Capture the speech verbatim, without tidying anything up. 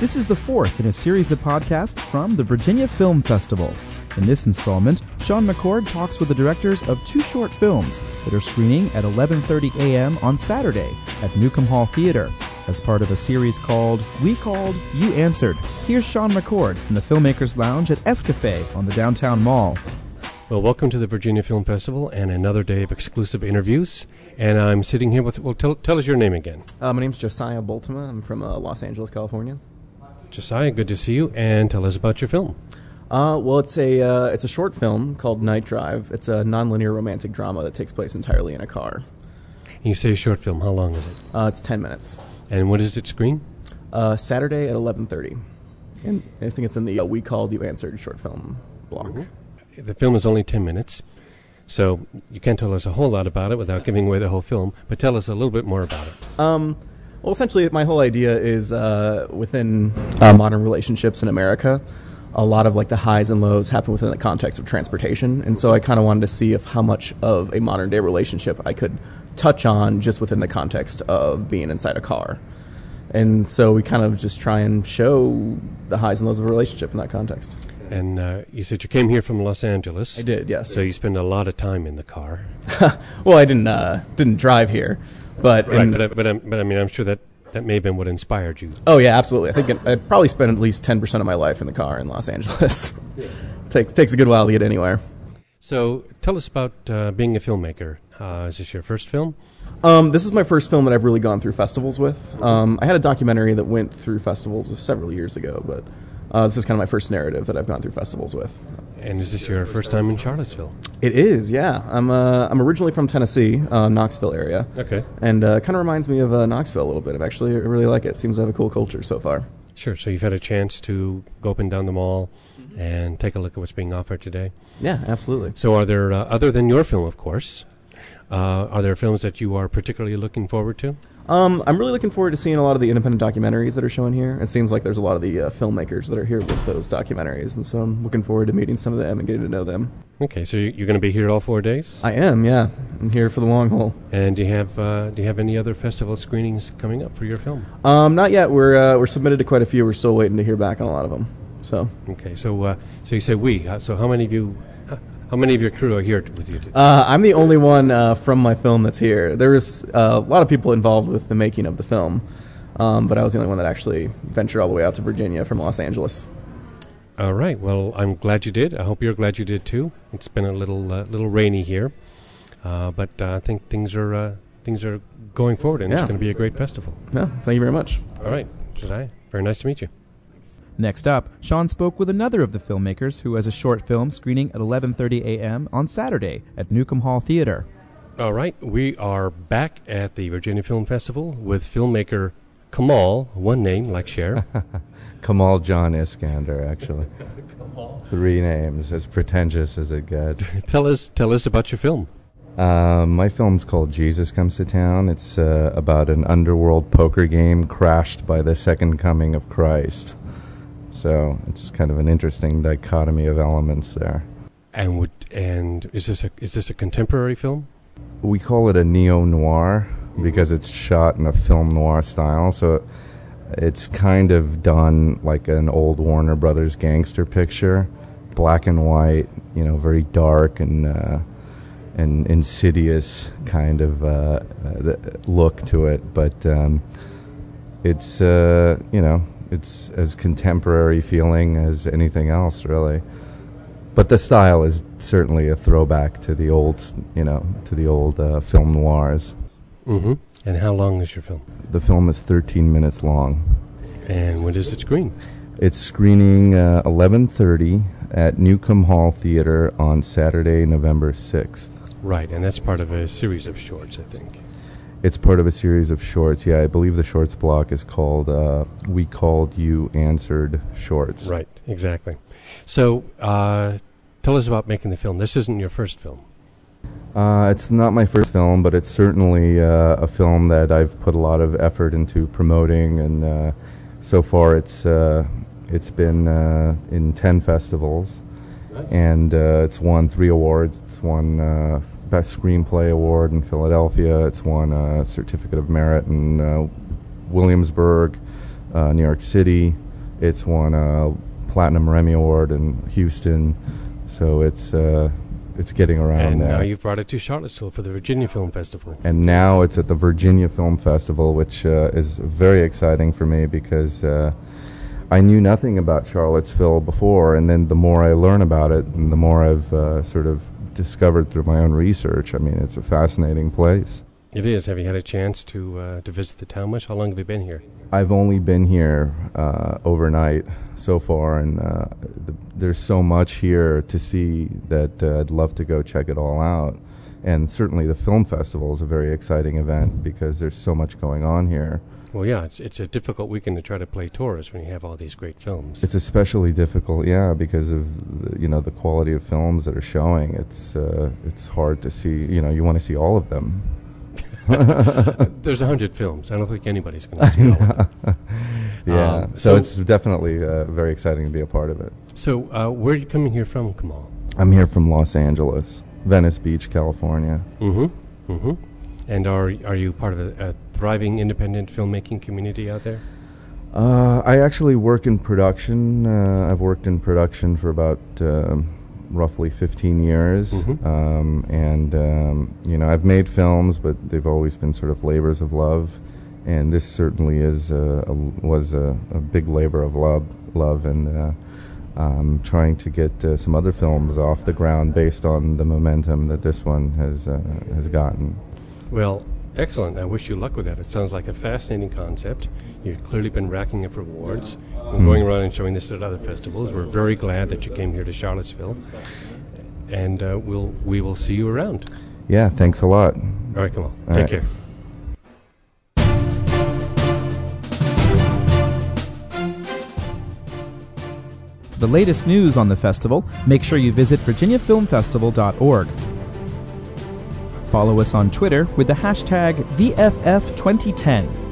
This is the fourth in a series of podcasts from the Virginia Film Festival. In this installment, Sean McCord talks with the directors of two short films that are screening at eleven thirty a.m. on Saturday at Newcomb Hall Theater as part of a series called We Called, You Answered. Here's Sean McCord from the Filmmakers Lounge at Escafé on the Downtown Mall. Well, welcome to the Virginia Film Festival and another day of exclusive interviews. And I'm sitting here with, well, tell, tell us your name again. Uh, my name's Josiah Boltema. I'm from uh, Los Angeles, California. Josiah, good to see you, and tell us about your film. Uh, well, it's a uh, it's a short film called Night Drive. It's a nonlinear romantic drama that takes place entirely in a car. And you say short film. How long is it? Uh, it's ten minutes. And when does it screen? Uh, Saturday at eleven thirty. And I think it's in the uh, We Called, You Answered short film block. Mm-hmm. The film is only ten minutes, so you can't tell us a whole lot about it without giving away the whole film, but tell us a little bit more about it. Um, well, essentially, my whole idea is uh, within uh, modern relationships in America, a lot of like the highs and lows happen within the context of transportation, and so I kind of wanted to see if how much of a modern day relationship I could touch on just within the context of being inside a car. And so we kind of just try and show the highs and lows of a relationship in that context. And uh, you said you came here from Los Angeles. I did, yes. So you spend a lot of time in the car. Well, I didn't uh, didn't drive here, but right. in, But, I- but, I- but I mean, I'm sure that that may have been what inspired you. oh yeah, absolutely. I think it, I probably spent at least ten percent of my life in the car in Los Angeles. takes takes a good while to get anywhere. So tell us about uh, being a filmmaker. Uh, is this your first film? Um, this is my first film that I've really gone through festivals with. Um, I had a documentary that went through festivals several years ago, but uh, this is kind of my first narrative that I've gone through festivals with. And is this your first time in Charlottesville? It is, yeah. I'm uh, I'm originally from Tennessee, uh, Knoxville area. Okay. And uh, kind of reminds me of uh, Knoxville a little bit. I've actually I really like it. It seems to have a cool culture so far. Sure. So you've had a chance to go up and down the mall and take a look at what's being offered today. Yeah, absolutely. So are there, uh, other than your film, of course, uh, are there films that you are particularly looking forward to? Um, I'm really looking forward to seeing a lot of the independent documentaries that are shown here. It seems like there's a lot of the uh, filmmakers that are here with those documentaries, and so I'm looking forward to meeting some of them and getting to know them. Okay, so you- you're going to be here all four days? I am, yeah. I'm here for the long haul. And do you have uh, do you have any other festival screenings coming up for your film? Um, not yet. We're uh, we're submitted to quite a few. We're still waiting to hear back on a lot of them. So, Okay, so uh, so you say we. Uh, so how many of you, how, how many of your crew are here t- with you today? uh, I'm the only one uh, from my film that's here. There was uh, a lot of people involved with the making of the film, um, but I was the only one that actually ventured all the way out to Virginia from Los Angeles. All right. Well, I'm glad you did. I hope you're glad you did too. It's been a little uh, little rainy here, uh, but uh, I think things are uh, things are going forward, and Yeah. it's going to be a great festival. No, thank you very much. All right, Josiah. Very nice to meet you. Next up, Sean spoke with another of the filmmakers who has a short film screening at eleven thirty a.m. on Saturday at Newcomb Hall Theater. All right, we are back at the Virginia Film Festival with filmmaker Kamal, one name like Cher. Kamal John Iskander, actually. Three names, as pretentious as it gets. tell us, tell us about your film. Um, my film's called Jesus Comes to Town. It's uh, about an underworld poker game crashed by the second coming of Christ. So it's kind of an interesting dichotomy of elements there. And would and is this a is this a contemporary film? We call it a neo-noir because it's shot in a film noir style. So it's kind of done like an old Warner Brothers gangster picture, black and white, you know, very dark and uh, and insidious kind of uh, uh, look to it. But um, it's uh, you know. It's as contemporary feeling as anything else, really. But the style is certainly a throwback to the old, you know, to the old uh, film noirs. Mm-hmm. And how long is your film? The film is thirteen minutes long. And when does it screen? It's screening uh, eleven thirty at Newcomb Hall Theater on Saturday, November sixth. Right, and that's part of a series of shorts, I think. It's part of a series of shorts. Yeah, I believe the shorts block is called uh, We Called, You Answered Shorts. Right, exactly. So, uh, tell us about making the film. This isn't your first film. Uh, it's not my first film, but it's certainly uh, a film that I've put a lot of effort into promoting, and uh, so far it's uh, it's been uh, in ten festivals, Nice. and uh, it's won three awards. It's won uh, Best Screenplay Award in Philadelphia. It's won a Certificate of Merit in uh, Williamsburg, uh, New York City. It's won a Platinum Emmy Award in Houston, so it's uh, it's getting around and there. now you've brought it to Charlottesville for the Virginia Film Festival. And now it's at the Virginia Film Festival, which uh, is very exciting for me because uh, I knew nothing about Charlottesville before, and then the more I learn about it and the more I've uh, sort of discovered through my own research, I mean, it's a fascinating place. It is. Have you had a chance to uh, to visit the town much? How long have you been here? I've only been here uh, overnight so far, and uh, the, there's so much here to see that uh, I'd love to go check it all out. And certainly the film festival is a very exciting event because there's so much going on here. Well, yeah, it's it's a difficult weekend to try to play tourists when you have all these great films. It's especially difficult, yeah, because of the, you know the quality of films that are showing. It's uh, it's hard to see. You know, you want to see all of them. There's a hundred films. I don't think anybody's going to see all of them. Yeah, Um, so, so- it's definitely uh, very exciting to be a part of it. So, uh, where are you coming here from, Kamal? I'm here from Los Angeles, Venice Beach, California. Mm-hmm. Mm-hmm. And are are you part of a, a thriving independent filmmaking community out there? Uh, I actually work in production. Uh, I've worked in production for about um roughly fifteen years, Mhm. um, and um, you know I've made films, but they've always been sort of labors of love, and this certainly is a, a, was a, a big labor of love. Love, and uh, I'm trying to get uh, some other films off the ground based on the momentum that this one has uh, has gotten. Well, excellent. I wish you luck with that. It sounds like a fascinating concept. You've clearly been racking up rewards and Mm. going around and showing this at other festivals. We're very glad that you came here to Charlottesville, and uh, we'll we will see you around. Yeah, thanks a lot. All right, come on. All Take right. care. For the latest news on the festival, make sure you visit virginia film festival dot org. Follow us on Twitter with the hashtag V F F twenty ten.